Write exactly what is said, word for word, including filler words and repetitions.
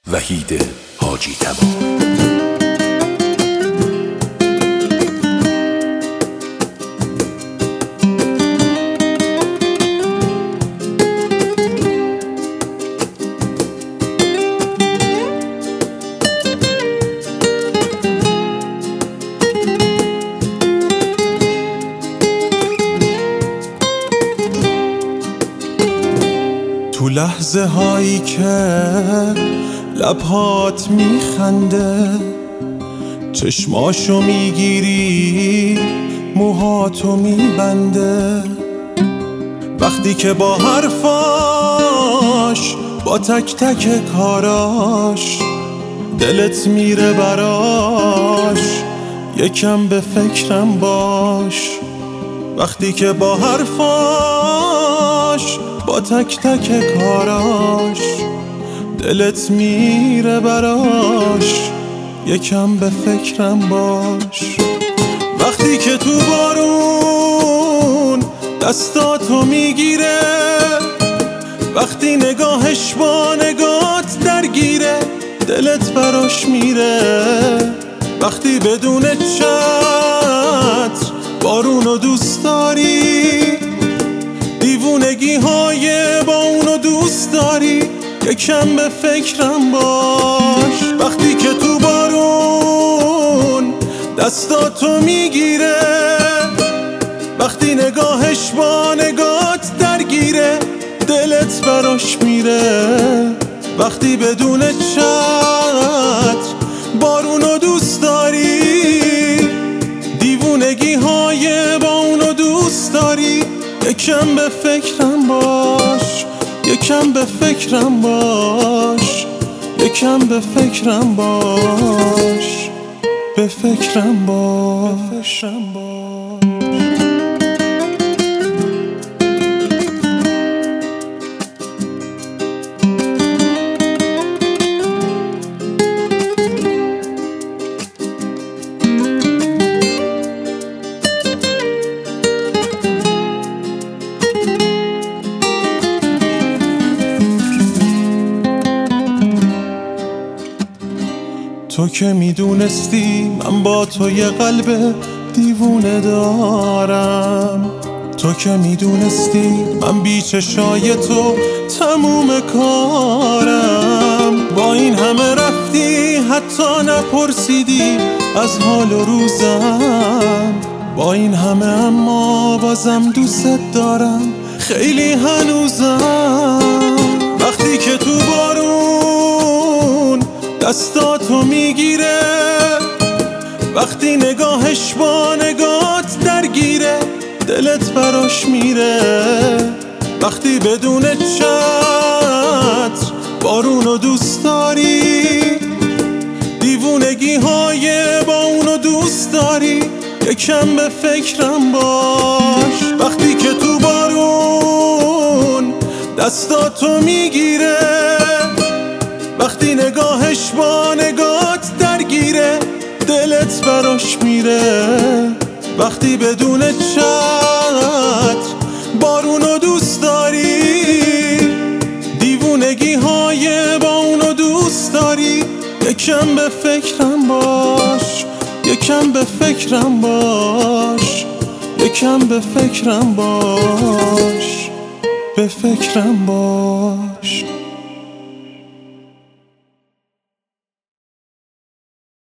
وحید حاجی تبا. تو لحظه هایی که لبهات میخنده، چشماشو میگیری موهاتو میبنده، وقتی که با حرفاش با تک تک کاراش دلت میره براش، یکم به فکرم باش. وقتی که با حرفاش با تک تک کاراش دلت میره براش، یکم به فکرم باش. وقتی که تو بارون دستاتو میگیره، وقتی نگاهش با نگات درگیره دلت براش میره، وقتی بدون چتر بارونو دوست داری، دیوونگی های با اونو دوست داری، یکم به فکرم باش. وقتی که تو بارون دستاتو میگیره، وقتی نگاهش با نگات درگیره دلت براش میره، وقتی بدون چتر بارونو دوست داری، دیوونگی های با اونو دوست داری، یکم به فکرم باش، یکم به فکرم باش، یکم به فکرم باش، به فکرم باش. تو که میدونستی من با تو یه قلب دیوونه دارم، تو که میدونستی من بی چشای تو تموم کارم، با این همه رفتی حتی نپرسیدی از حال و روزم، با این همه اما بازم دوست دارم خیلی هنوزم. وقتی که تو بارون دستاتو میگیره، وقتی نگاهش با نگات درگیره دلت براش میره، وقتی بدون چتر بارونو دوست داری، دیوونگی های با اونو دوست داری، یکم به فکرم باش. وقتی که تو بارون دستاتو میگیره، وقتی نگاهش با نگات درگیره دلت براش میره، وقتی بدون چتر بارونو دوست داری، دیوونگی های با اونو دوست داری، یکم به فکرم باش، یکم به فکرم باش، یکم به فکرم باش، به فکرم باش.